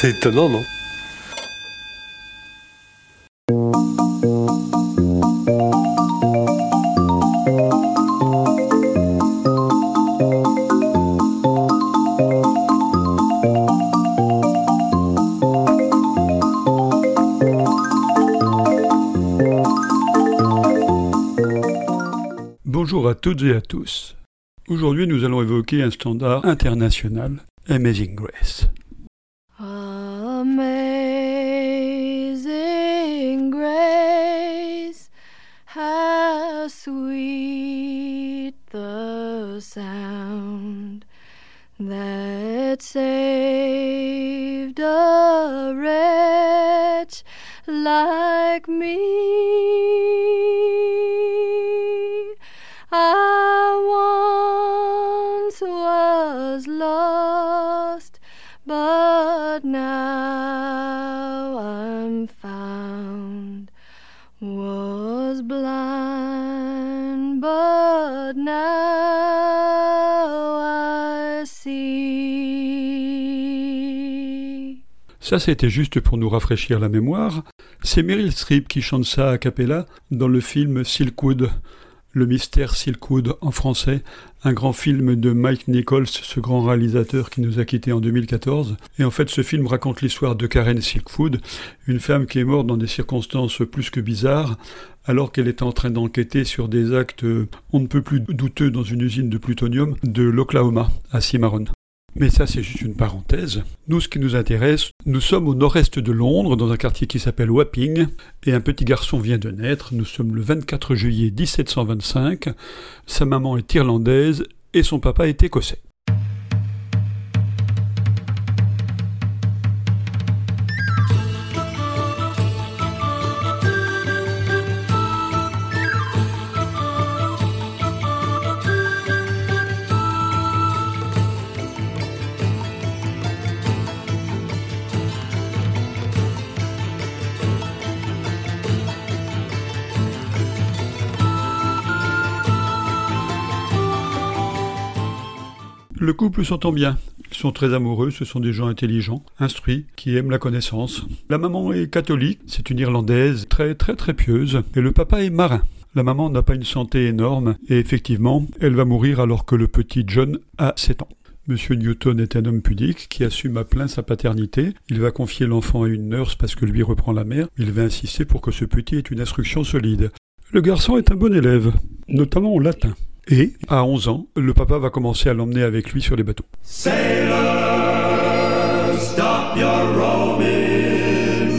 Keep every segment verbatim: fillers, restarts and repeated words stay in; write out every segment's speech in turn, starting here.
C'est étonnant, non ? Bonjour à toutes et à tous. Aujourd'hui, nous allons évoquer un standard international, Amazing Grace. Amazing Grace, how sweet the sound that saved a wretch like me. I once was lost, but now I'm found. Was blind, but now I see. Ça, c'était juste pour nous rafraîchir la mémoire. C'est Meryl Streep qui chante ça a cappella dans le film Silkwood. Le mystère Silkwood en français, un grand film de Mike Nichols, ce grand réalisateur qui nous a quittés en deux mille quatorze. Et en fait, ce film raconte l'histoire de Karen Silkwood, une femme qui est morte dans des circonstances plus que bizarres, alors qu'elle était en train d'enquêter sur des actes on ne peut plus douteux dans une usine de plutonium de l'Oklahoma, à Cimarron. Mais ça, c'est juste une parenthèse. Nous, ce qui nous intéresse, nous sommes au nord-est de Londres, dans un quartier qui s'appelle Wapping, et un petit garçon vient de naître. Nous sommes le vingt-quatre juillet dix-sept cent vingt-cinq. Sa maman est irlandaise et son papa est écossais. Le couple s'entend bien, ils sont très amoureux, ce sont des gens intelligents, instruits, qui aiment la connaissance. La maman est catholique, c'est une Irlandaise très très très pieuse, et le papa est marin. La maman n'a pas une santé énorme, et effectivement, elle va mourir alors que le petit John a sept ans. Monsieur Newton est un homme pudique qui assume à plein sa paternité. Il va confier l'enfant à une nurse parce que lui reprend la mère. Il va insister pour que ce petit ait une instruction solide. Le garçon est un bon élève, notamment en latin. Et, à onze ans, le papa va commencer à l'emmener avec lui sur les bateaux. Sailor, stop your rowing.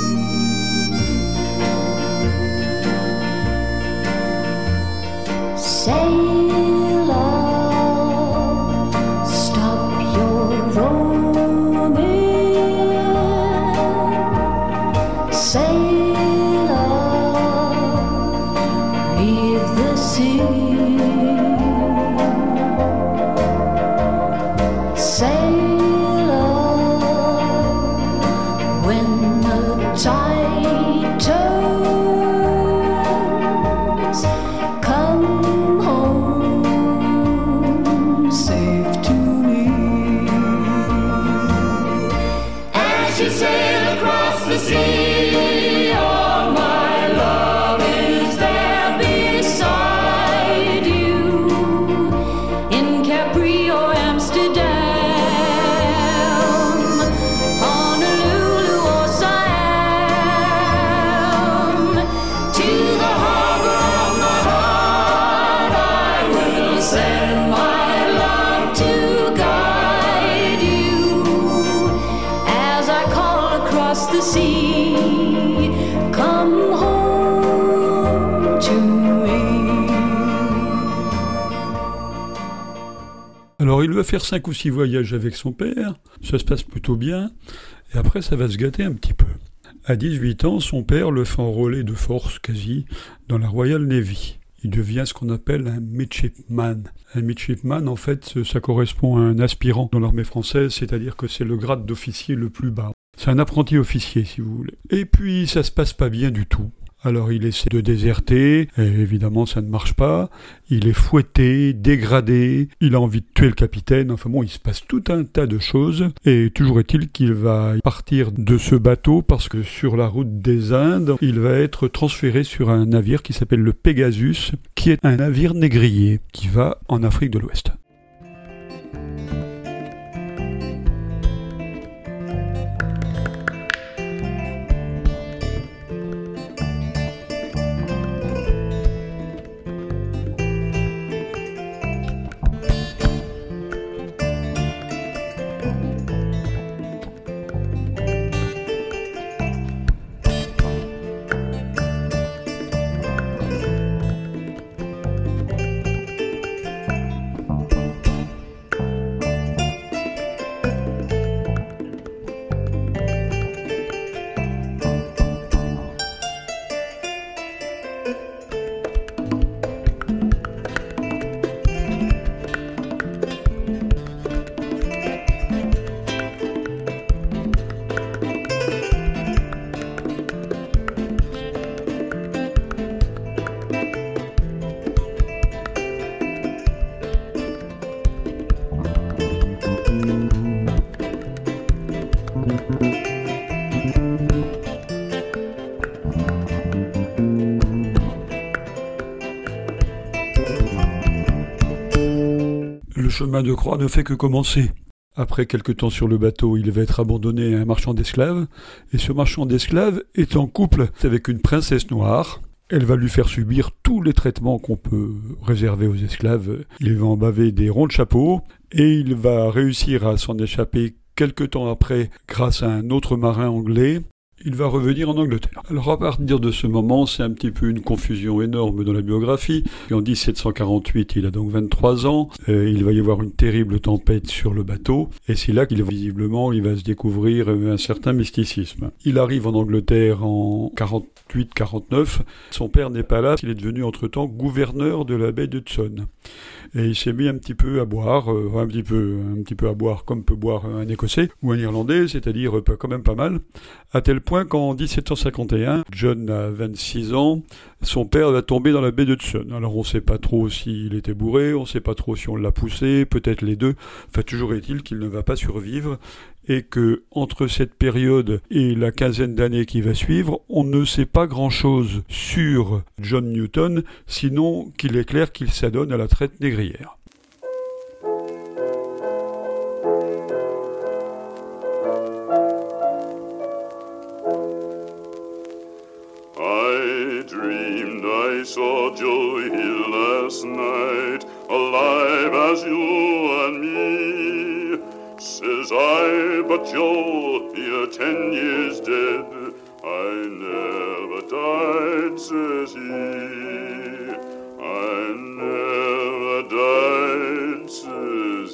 Sailor, stop your roaming. Sailor, leave the sea. Alors il va faire cinq ou six voyages avec son père, ça se passe plutôt bien, et après ça va se gâter un petit peu. À dix-huit ans, son père le fait enrôler de force quasi dans la Royal Navy. Il devient ce qu'on appelle un midshipman. Un midshipman, en fait, ça correspond à un aspirant dans l'armée française, c'est-à-dire que c'est le grade d'officier le plus bas. C'est un apprenti officier, si vous voulez. Et puis, ça se passe pas bien du tout. Alors il essaie de déserter, et évidemment ça ne marche pas, il est fouetté, dégradé, il a envie de tuer le capitaine, enfin bon, il se passe tout un tas de choses, et toujours est-il qu'il va partir de ce bateau parce que sur la route des Indes, il va être transféré sur un navire qui s'appelle le Pegasus, qui est un navire négrier, qui va en Afrique de l'Ouest. Le chemin de croix ne fait que commencer. Après quelque temps sur le bateau, il va être abandonné à un marchand d'esclaves, et ce marchand d'esclaves est en couple avec une princesse noire. Elle va lui faire subir tous les traitements qu'on peut réserver aux esclaves. Il va en baver des ronds de chapeau, et il va réussir à s'en échapper quelque temps après grâce à un autre marin anglais. Il va revenir en Angleterre. Alors à partir de ce moment, c'est un petit peu une confusion énorme dans la biographie. En dix-sept cent quarante-huit, il a donc vingt-trois ans. Euh, il va y avoir une terrible tempête sur le bateau. Et c'est là qu'il visiblement, il va se découvrir un certain mysticisme. Il arrive en Angleterre en quarante-huit quarante-neuf. Son père n'est pas là. Il est devenu entre-temps gouverneur de la baie d'Hudson. Et il s'est mis un petit peu à boire, euh, un petit peu, un petit peu à boire comme peut boire un Écossais ou un Irlandais, c'est-à-dire euh, quand même pas mal, à tel point qu'en dix-sept cent cinquante et un, John a vingt-six ans, son père va tomber dans la baie d'Hudson. Alors on ne sait pas trop s'il était bourré, on ne sait pas trop si on l'a poussé, peut-être les deux, enfin toujours est-il qu'il ne va pas survivre, et que entre cette période et la quinzaine d'années qui va suivre, on ne sait pas grand-chose sur John Newton, sinon qu'il est clair qu'il s'adonne à la traite négrière. I dreamed I saw Joe Hill last night, alive as you and me. Says I, but Joe, you're ten years dead. I never died, says he. I never died, says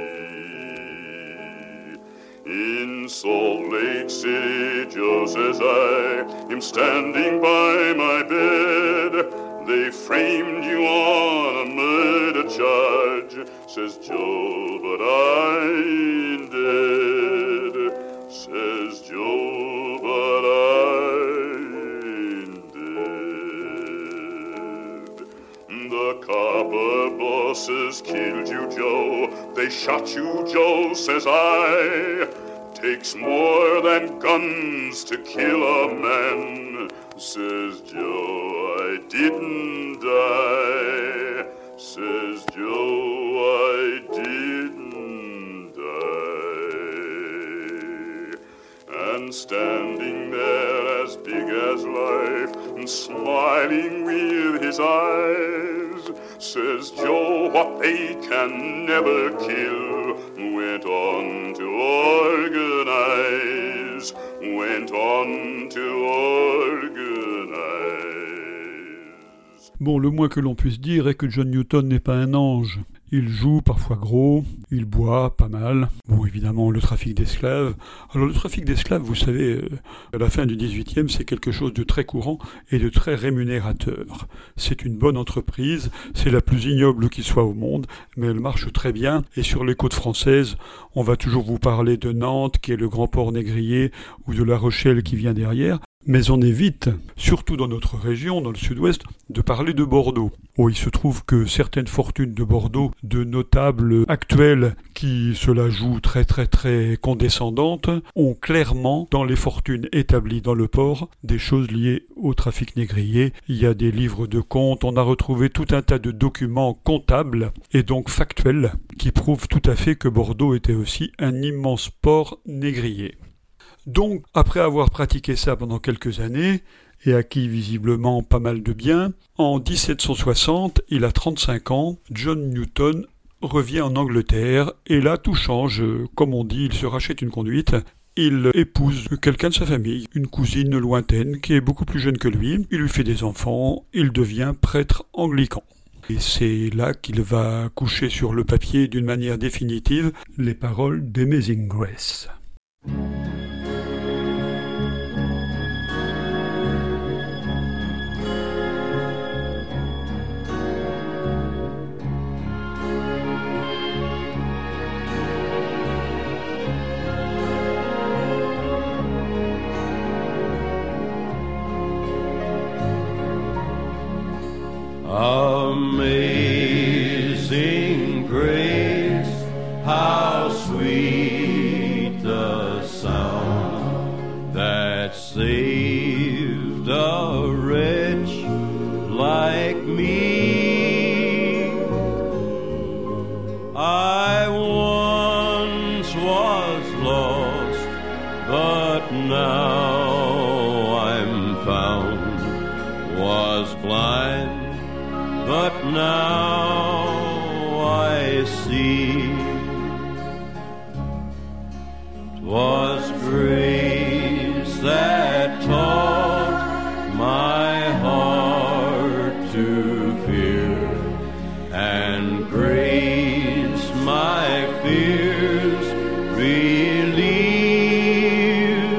he. In Salt Lake City, Joe, says I, am standing by my bed. They framed you on a murder charge, says Joe, but I ain't dead. Says Joe, but I ain't dead. The copper bosses killed you, Joe. They shot you, Joe, says I. Takes more than guns to kill a man, says Joe, I didn't die. Says Joe, I didn't die. And standing there as big as life, and smiling with his eyes, says Joe, what they can never kill, went on to organize, went on to organize. Bon, le moins que l'on puisse dire est que John Newton n'est pas un ange. Il joue parfois gros, il boit pas mal. Bon, évidemment, le trafic d'esclaves. Alors, le trafic d'esclaves, vous savez, à la fin du dix-huitième, c'est quelque chose de très courant et de très rémunérateur. C'est une bonne entreprise, c'est la plus ignoble qui soit au monde, mais elle marche très bien. Et sur les côtes françaises, on va toujours vous parler de Nantes, qui est le grand port négrier, ou de La Rochelle qui vient derrière. Mais on évite, surtout dans notre région, dans le sud-ouest, de parler de Bordeaux. Oh, il se trouve que certaines fortunes de Bordeaux, de notables actuels qui se la jouent très très très condescendantes, ont clairement, dans les fortunes établies dans le port, des choses liées au trafic négrier. Il y a des livres de comptes, on a retrouvé tout un tas de documents comptables et donc factuels qui prouvent tout à fait que Bordeaux était aussi un immense port négrier. Donc, après avoir pratiqué ça pendant quelques années, et acquis visiblement pas mal de biens, en dix-sept cent soixante, il a trente-cinq ans, John Newton revient en Angleterre, et là tout change, comme on dit, il se rachète une conduite, il épouse quelqu'un de sa famille, une cousine lointaine qui est beaucoup plus jeune que lui, il lui fait des enfants, il devient prêtre anglican. Et c'est là qu'il va coucher sur le papier d'une manière définitive les paroles d'Amazing Grace. Amazing grace, how sweet the sound that saved a wretch like me. I once was lost, but now I'm found, was blind, but now I see. 'Twas grace that taught my heart to fear, and grace my fears relieved.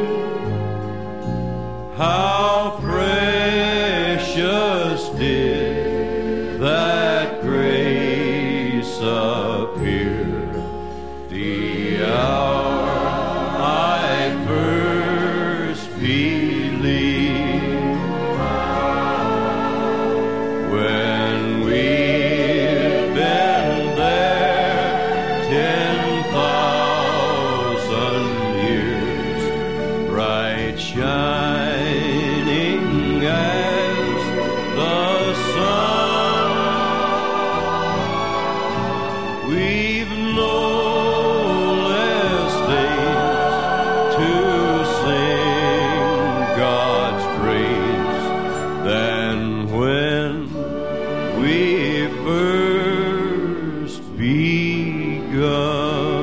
How precious did that grace appear the hour I first believed. When we've been there ten thousand years, bright shining as the sun, we've no less days to sing God's praise than when we first begun.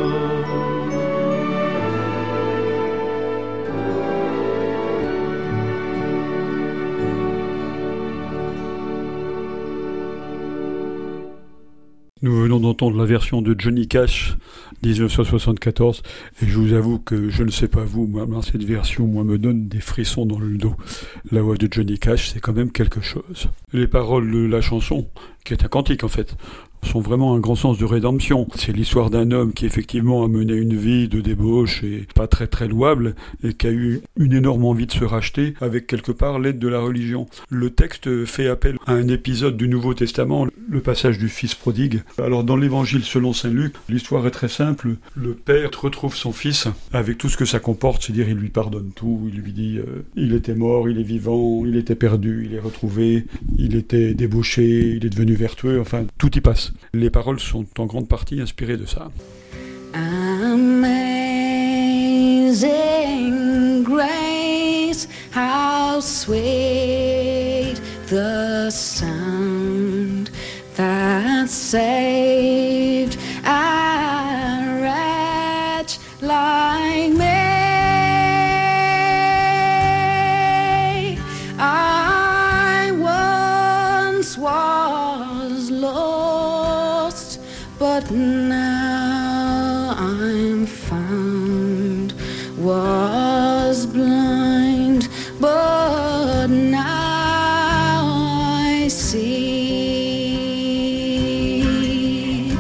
Nous venons d'entendre la version de Johnny Cash, dix-neuf cent soixante-quatorze, et je vous avoue que je ne sais pas vous, moi, cette version, moi, me donne des frissons dans le dos. La voix de Johnny Cash, c'est quand même quelque chose. Les paroles de la chanson, qui est un cantique en fait, sont vraiment un grand sens de rédemption. C'est l'histoire d'un homme qui effectivement a mené une vie de débauche et pas très très louable et qui a eu une énorme envie de se racheter avec quelque part l'aide de la religion. Le texte fait appel à un épisode du Nouveau Testament, le passage du fils prodigue. Alors dans l'évangile selon saint Luc, l'histoire est très simple. Le père retrouve son fils avec tout ce que ça comporte, c'est-à-dire il lui pardonne tout, il lui dit euh, il était mort, il est vivant, il était perdu, il est retrouvé, il était débauché, il est devenu vertueux, enfin tout y passe. Les paroles sont en grande partie inspirées de ça. Amazing grace, how sweet the sound that saved a wretch like me. I once was lost, but now I'm found, was blind, but now I see.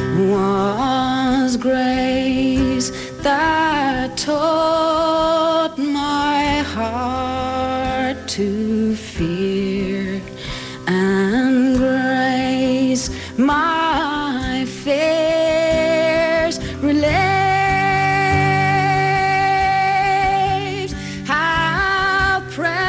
Was grace that taught my heart to fear, and grace my fears relieved. How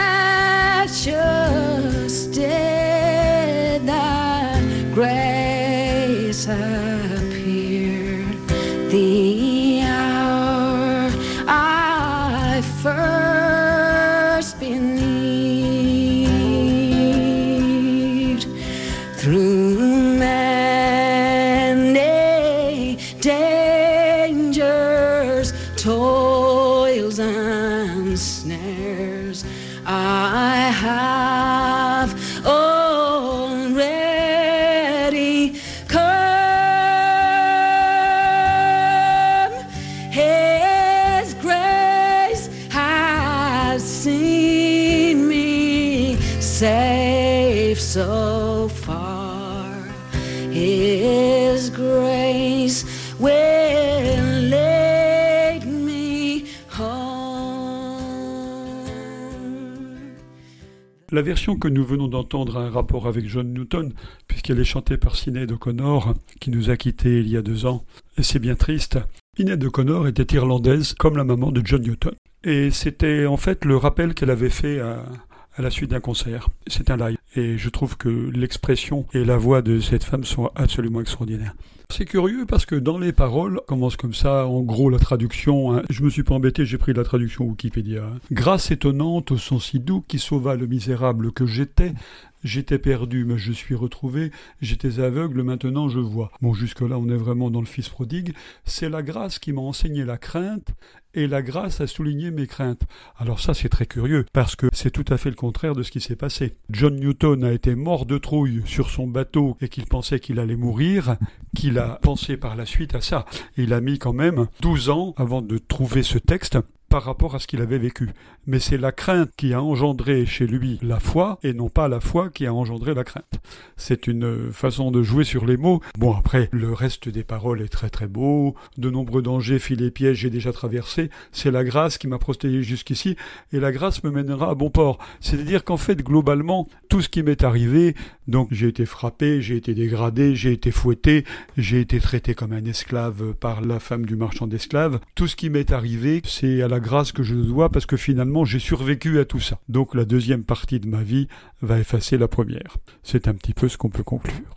precious did that grace appear the hour I first believed. Through many dangers, toils and snares, I have already come. His grace has seen me safe so far. His grace will lead me home. La version que nous venons d'entendre a un rapport avec John Newton, puisqu'elle est chantée par Sinéad O'Connor, qui nous a quittés il y a deux ans. Et c'est bien triste. Sinéad O'Connor était irlandaise, comme la maman de John Newton. Et c'était en fait le rappel qu'elle avait fait à, à la suite d'un concert. C'est un live. Et je trouve que l'expression et la voix de cette femme sont absolument extraordinaires. C'est curieux parce que dans les paroles, commence comme ça, en gros la traduction, hein, je me suis pas embêté, j'ai pris la traduction Wikipédia. Hein. Grâce étonnante au son si doux qui sauva le misérable que j'étais, j'étais perdu mais je suis retrouvé, j'étais aveugle maintenant je vois. Bon, jusque-là on est vraiment dans le fils prodigue. C'est la grâce qui m'a enseigné la crainte et la grâce a souligné mes craintes. Alors ça c'est très curieux parce que c'est tout à fait le contraire de ce qui s'est passé. John Newton a été mort de trouille sur son bateau et qu'il pensait qu'il allait mourir, qu'il a pensé par la suite à ça. Il a mis quand même douze ans avant de trouver ce texte par rapport à ce qu'il avait vécu. Mais c'est la crainte qui a engendré chez lui la foi, et non pas la foi qui a engendré la crainte. C'est une façon de jouer sur les mots. Bon, après, le reste des paroles est très très beau. De nombreux dangers, filets, pièges, j'ai déjà traversé. C'est la grâce qui m'a protégé jusqu'ici, et la grâce me mènera à bon port. C'est-à-dire qu'en fait, globalement, tout ce qui m'est arrivé, donc j'ai été frappé, j'ai été dégradé, j'ai été fouetté, j'ai été traité comme un esclave par la femme du marchand d'esclaves. Tout ce qui m'est arrivé, c'est à la grâce que je dois parce que finalement j'ai survécu à tout ça. Donc la deuxième partie de ma vie va effacer la première. C'est un petit peu ce qu'on peut conclure.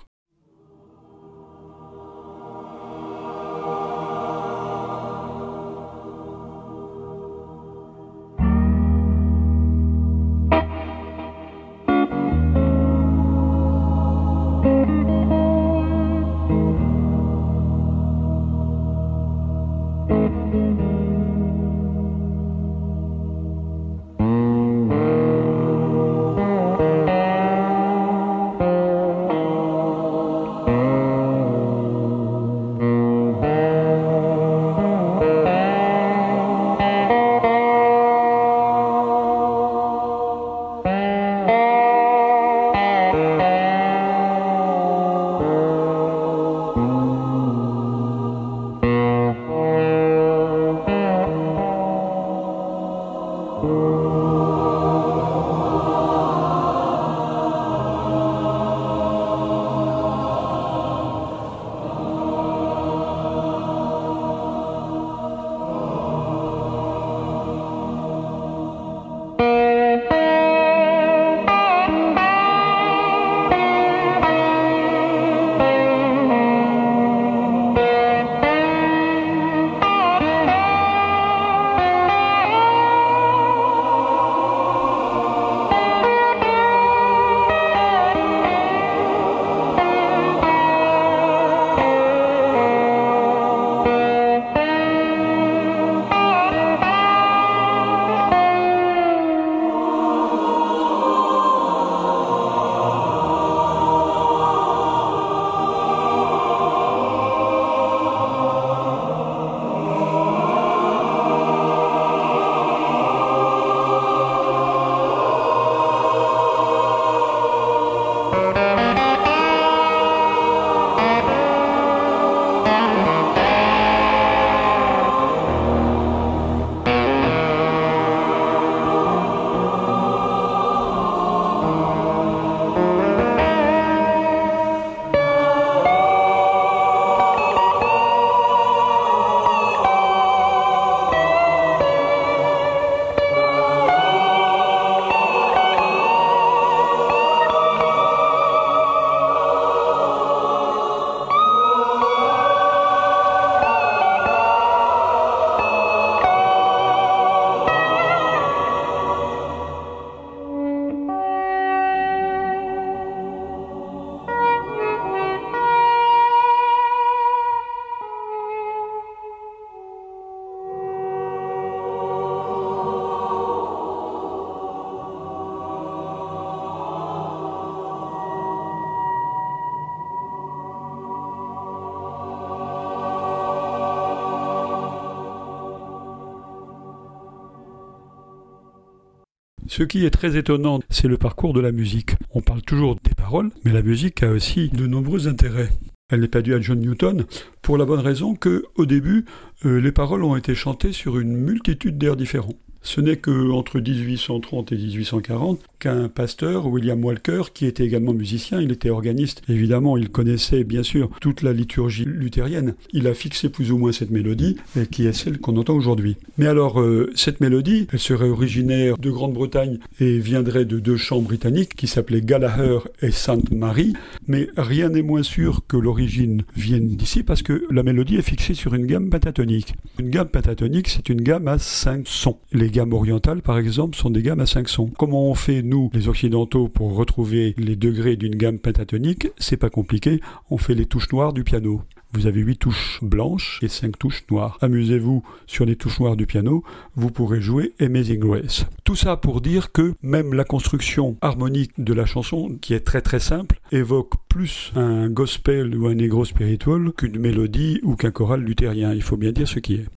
Ce qui est très étonnant, c'est le parcours de la musique. On parle toujours des paroles, mais la musique a aussi de nombreux intérêts. Elle n'est pas due à John Newton, pour la bonne raison que, au début, euh, les paroles ont été chantées sur une multitude d'airs différents. Ce n'est qu'entre dix-huit cent trente et dix-huit cent quarante qu'un pasteur, William Walker, qui était également musicien, il était organiste, évidemment, il connaissait bien sûr toute la liturgie luthérienne. Il a fixé plus ou moins cette mélodie, qui est celle qu'on entend aujourd'hui. Mais alors, euh, cette mélodie, elle serait originaire de Grande-Bretagne et viendrait de deux chants britanniques qui s'appelaient Gallagher et Sainte Marie, mais rien n'est moins sûr que l'origine vienne d'ici parce que la mélodie est fixée sur une gamme pentatonique. Une gamme pentatonique, c'est une gamme à cinq sons. Les gammes orientales, par exemple, sont des gammes à cinq sons. Comment on fait, nous, les occidentaux, pour retrouver les degrés d'une gamme pentatonique? C'est pas compliqué, on fait les touches noires du piano. Vous avez huit touches blanches et cinq touches noires. Amusez-vous sur les touches noires du piano, vous pourrez jouer Amazing Grace. Tout ça pour dire que même la construction harmonique de la chanson, qui est très très simple, évoque plus un gospel ou un negro spiritual qu'une mélodie ou qu'un choral luthérien. Il faut bien dire ce qui est.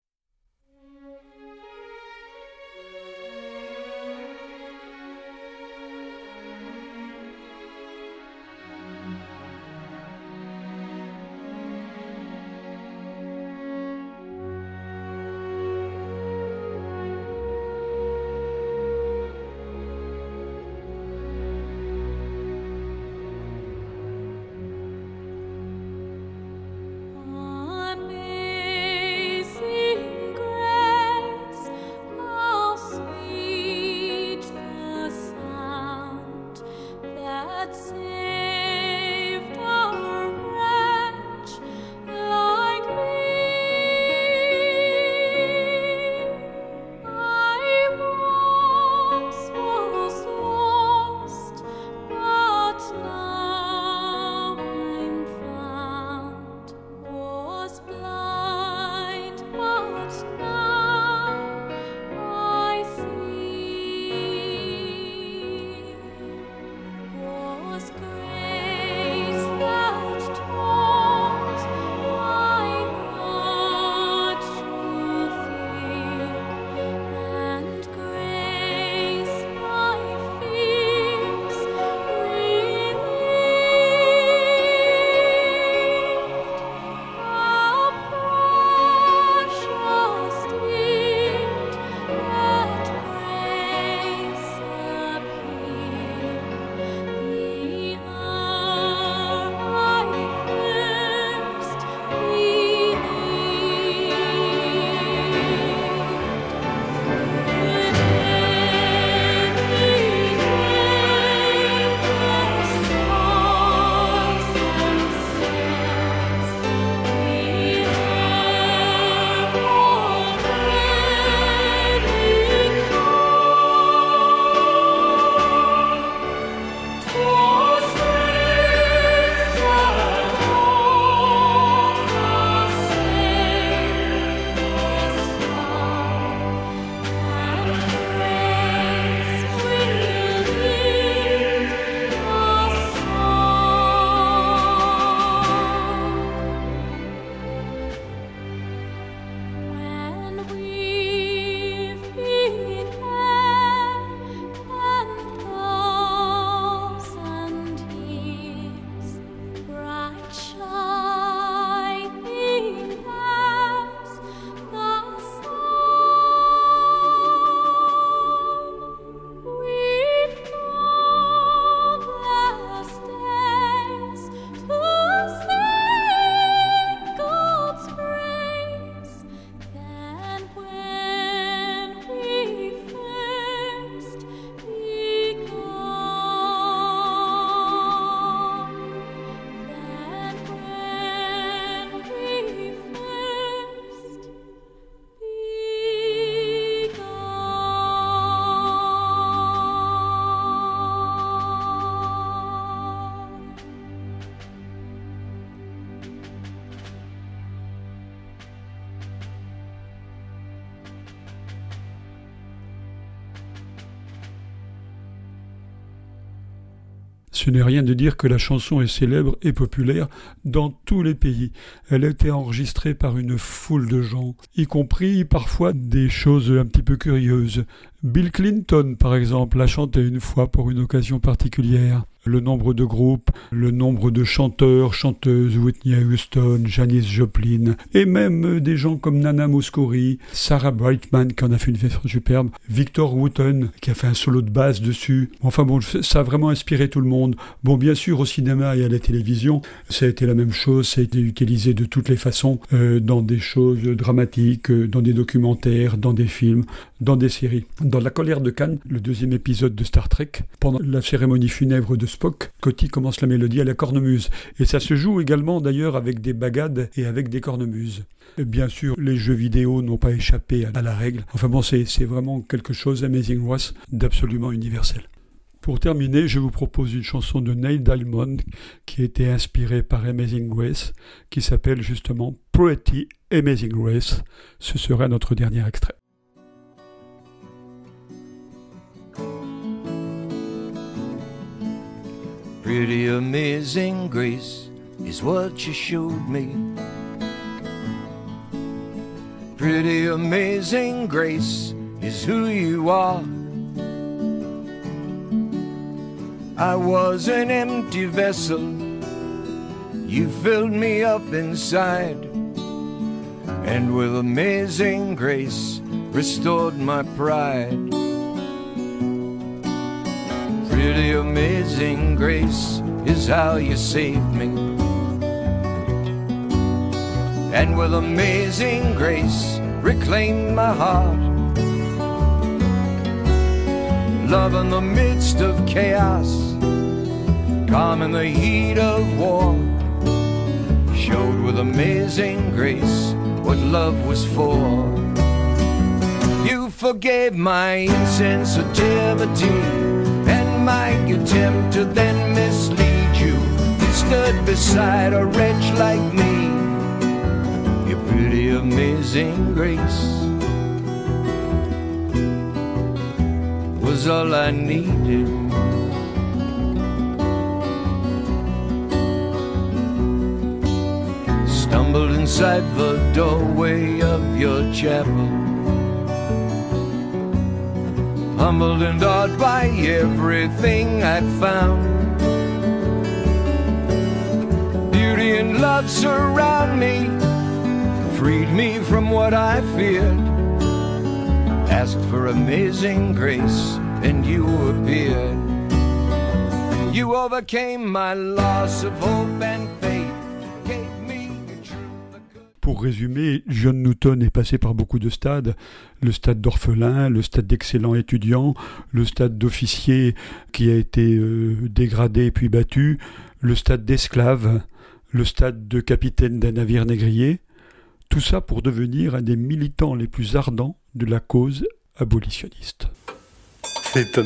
Ce n'est rien de dire que la chanson est célèbre et populaire dans tous les pays. Elle a été enregistrée par une foule de gens, y compris parfois des choses un petit peu curieuses. Bill Clinton, par exemple, a chanté une fois pour une occasion particulière. Le nombre de groupes, le nombre de chanteurs, chanteuses, Whitney Houston, Janis Joplin, et même des gens comme Nana Mouskouri, Sarah Brightman qui en a fait une version superbe, Victor Wooten qui a fait un solo de basse dessus. Enfin bon, ça a vraiment inspiré tout le monde. Bon, bien sûr, au cinéma et à la télévision, ça a été la même chose, ça a été utilisé de toutes les façons, euh, dans des choses dramatiques, euh, dans des documentaires, dans des films, dans des séries. Dans La colère de Khan, le deuxième épisode de Star Trek, pendant la cérémonie funèbre de Spock, Scotty commence la mélodie à la cornemuse. Et ça se joue également d'ailleurs avec des bagades et avec des cornemuses. Et bien sûr, les jeux vidéo n'ont pas échappé à la règle. Enfin bon, c'est, c'est vraiment quelque chose, Amazing Grace, d'absolument universel. Pour terminer, je vous propose une chanson de Neil Diamond qui a été inspirée par Amazing Grace, qui s'appelle justement Pretty Amazing Grace. Ce sera notre dernier extrait. Pretty amazing grace is what you showed me. Pretty amazing grace is who you are. I was an empty vessel, you filled me up inside, and with amazing grace restored my pride. Pretty amazing grace is how you saved me, and with amazing grace reclaimed my heart. Love in the midst of chaos, calm in the heat of war, showed with amazing grace what love was for. You forgave my insensitivity and my attempt to then mislead you. You stood beside a wretch like me. Your pretty amazing grace was all I needed. Stumbled inside the doorway of your chapel, humbled and awed by everything I found. Beauty and love surround me, freed me from what I feared. Asked for amazing grace and you appeared. You overcame my loss of hope and faith, gave me a truth. Pour résumer, John Newton est passé par beaucoup de stades. Le stade d'orphelin, le stade d'excellent étudiant, le stade d'officier qui a été euh, dégradé puis battu, le stade d'esclave, le stade de capitaine d'un navire négrier. Tout ça pour devenir un des militants les plus ardents de la cause abolitionniste. C'est étonnant, non ?